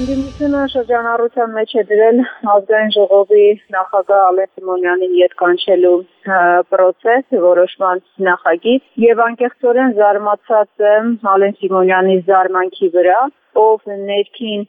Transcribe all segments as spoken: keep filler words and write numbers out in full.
Ընդդիմությունը շրջանառության մեջ է դրել ազգային ժողովի նախագահ Ալեն Սիմոնյանին ետ կանչելու process, որոշման նախագիծ, եւ անկեղծորեն զարմացած եմ Ալեն Սիմոնյանի զարմանքի վրա, ով ներքին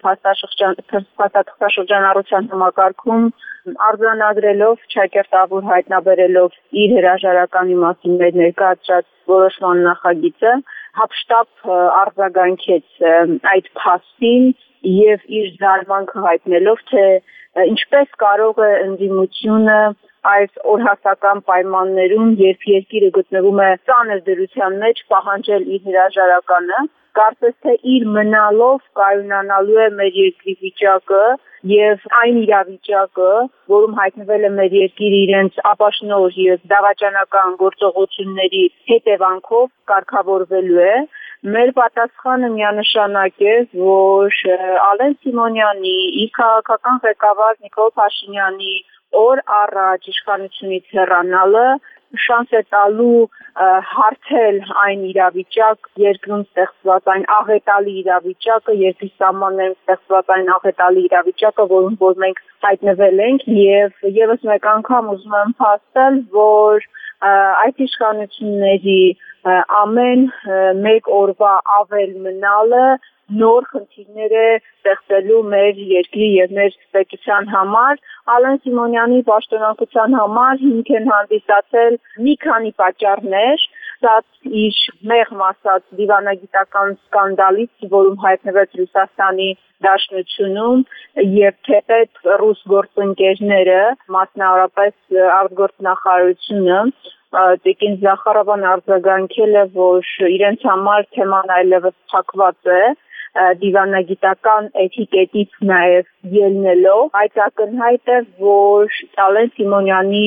փաստաթղթաշրջանառության համակարգում արձանագրելով, չակերտավոր հայտնաբերելով իր հրաժարականի մասին մեր ներկայացրած որոշման նախագիծը, հապշտապ արձագանքեց այդ փաստին եւ իր զարմանքը հայտնելով, թե ինչպես կարող է ընդդիմությունը այս օրհասական պայմաններում, երբ երկիրը գտնվում է ծանր դրության մեջ, պահանջել իր հրաժարականը, կարծես թե իր մնալով կայունանալու է մեր երկրի վիճակը եւ այն իրավիճակը, որում հայտնվել է մեր երկիրը իրենց ապաշնոր եւ դավաճանական գործողությունների հետևանքով կարգավորվելու է։ Մեր պատասխանը միանշանակ է, որ Ալեն Սիմոնյանի, իր քաղաքական ղեկավար Նիկոլ Փաշինյանի օր առաջ իշխանությունից հեռանալը շանս է տալու հարթել այն իրավիճակ, երկրում ստեղծված այն աղետալի իրավիճակը, երկրի սահմաններում ստեղծված այն աղետալի իրավիճակը, որում որ մենք հայտնվել ենք, եւ եւս մեկ անգամ ուզում եմ փաստել, որ այդ իշխանությունների ամեն մեկ օրվա ավել մնալը նոր խնդիրներ է ստեղծելու մեր երկրի եւ մեր պետության համար։ Ալեն Սիմոնյանի պաշտոնակության համար հիմք են հանդիսացել մի քանի պատճառներ, դա իր մեղմ ասած դիվանագիտական սկանդալից, որում հայտնվեց Ռուսաստանի Դաշնությունում եւ թեպետ ռուս գործընկերները, մասնավորապես արտգործնախարարությունը, Տիկին Զախարովան արձագանքել է, որ իրենց համար թեման այլևս փակված է, դիվանագիտական էթիկետից նաև ելնելով, այդ ակնհայտ է, որ Ալեն Սիմոնյանի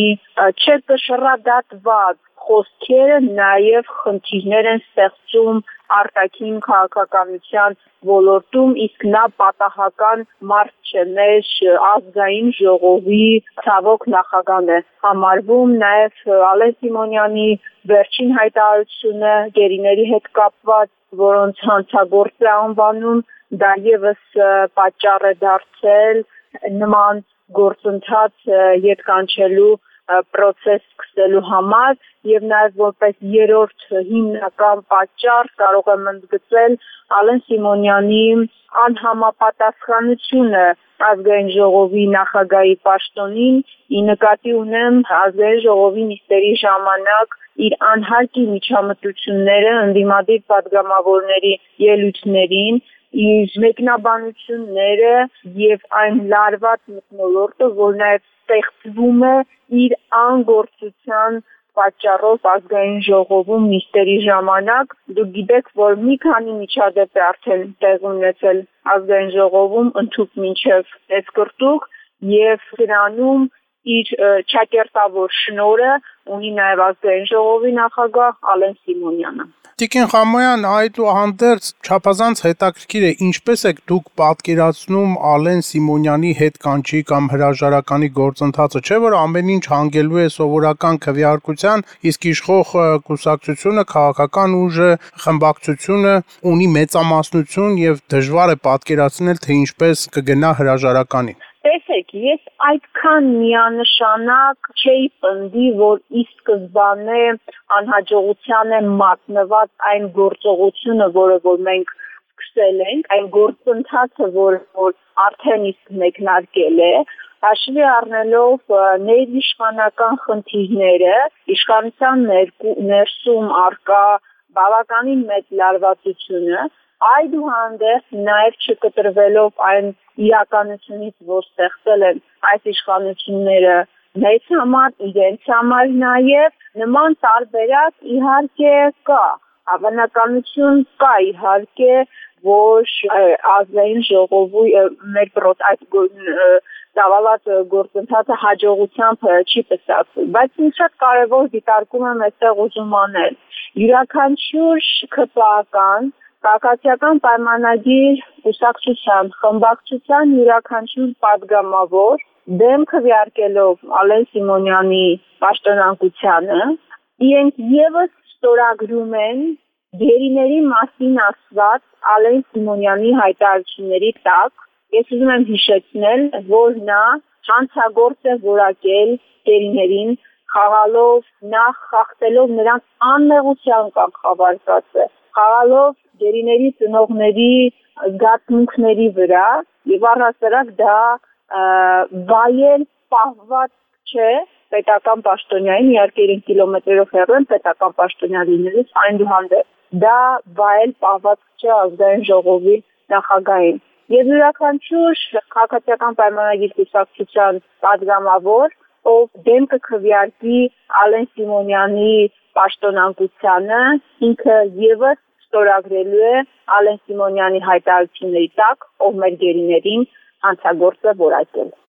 չկշռադատված խոսքերը նաև խնդիրներ են ստեղծում արտաքին քաղաքականության ոլորտում, իսկ նա պատահական մարդ չէ, մեր ազգային ժողովի ցավոք նախագահն է համարվում, նաև Ալեն Սիմոնյանի վերջին հայտարարությունը գերիների հետ կապված, որոնց հանցագործ է անվանում, դա եւս պատճառ է դարձել նման գործընթաց ետ կանչելու process սկսելու համար եւ նաեւ որպես երրորդ հիմնական պատճառ կարող եմ ընդգծել Ալեն Սիմոնյանի անհամապատասխանությունը ազգային ժողովի նախագահի պաշտոնին, ի նկատի ունեմ ազգային ժողովի նիստերի ժամանակ իր անհարկի միջամտությունները ընդդիմադիր պատգամավորների ելույթներին, իր մեկնաբանությունները եւ այն լարված մթնոլորտը, որ նաեւ ստեղծվում է իր անգործության պատճառով ազգային ժողովում նիստերի ժամանակ, դուք գիտեք, որ մի քանի միջադեպ է արդեն տեղ ունեցել ազգային ժողովում ընդհուպ մինչև էսկրտուկ եւ դրանում իր չակերտավոր շնորհը ունի նաև ազգային ժողովի նախագահ Ալեն Սիմոնյանը։ Տիկին Խամոյան, այդուհանդերձ չափազանց հետաքրքիր է, ինչպես եք դուք պատկերացնում Ալեն Սիմոնյանի հետ կանչի կամ հրաժարականի գործընթացը, չէ՞ որ ամեն ինչ հանգելու է սովորական քվեարկության, իսկ իշխող կուսակցությունը, քաղաքական ուժը, խմբակցությունը ունի մեծամասնություն եւ դժվար է պատկերացնել, թե ինչպես կգնա հրաժարականին։ Տեսեք, ես այդքան միանշանակ չէի պնդի, որ ի սկզբանե անհաջողության է մատնված այն գործողությունը, որը որ մենք սկսել ենք, այն գործընթացը, որը որ արդեն իսկ մեկնարկել է, հաշվի առնելով ներիշխանական խնդիրները, իշխանության ներսում առկա բավականին մեծ լարվածությունը, այդուհանդերձ նաև չկտրվելով այն իրականությունից, որ ստեղծել են այս իշխանությունները մեծ համար, իրենց համար նաև նման տարբերակ իհարկե կա, հավանականություն կա իհարկե, որ ազգային ժողովի մեր այդ ծավալած գործընթացը հաջողությամբ չի պսակվի, բայց ինձ շատ կարևոր դիտարկում եմ այստեղ ուզում անել, յուրաքանչյուր ՔՊԱ-կան Քաղաքացիական պայմանագիր կուսակցության, խմբակցության յուրաքանչյուր պատգամավոր դեմ քվեարկելով Ալեն Սիմոնյանի պաշտոնակությանը, իրենք եւս ստորագրում են գերիների մասին ասված Ալեն Սիմոնյանի հայտարարությունների տակ Ես ուզում եմ հիշեցնել, որ նա հանցագործ է որակել գերիներին, խաղալով, նախ խախտելով նրանց անմեղության կանխավարկածը, խաղալով գերիների ծնողների զգացմունքների վրա եւ առհասարակ դա վայել պահված չէ պետական պաշտոնյային, իհարկե երեք կիլոմետրերով հեռու են պետական պաշտոնյա լինելուց, այնուհանդերձ դա վայել պահված չէ ազգային ժողովի նախագահին։ Եվ յուրաքանչյուր քաղաքացիական պայմանագիր կուսակցության պատգամավոր, ով դեմ կքվեարկի Ալեն Սիմոնյանի պաշտոնանկությանը, ինքը եւս ստորագրելու է Ալեն Սիմոնյանի հայտարարությունների տակ, ով մեր գերիներին հանցագործ է որակել։